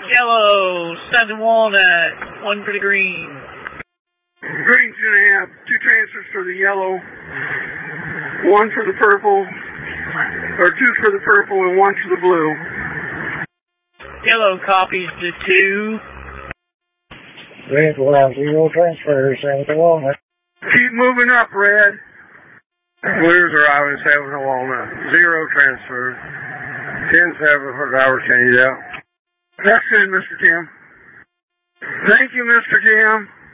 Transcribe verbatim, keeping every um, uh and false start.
Yellow, Sons and Walnut, one for the green. Green's going to have two transfers for the yellow, one for the purple, or two for the purple and one for the blue. Yellow copies the two. Red will have zero transfers, seven to walnut. Keep moving up, Red. Blues are always seven to walnut. Zero transfers. ten seven for driver change out. That's good, Mister Kim. Thank you, Mister Kim.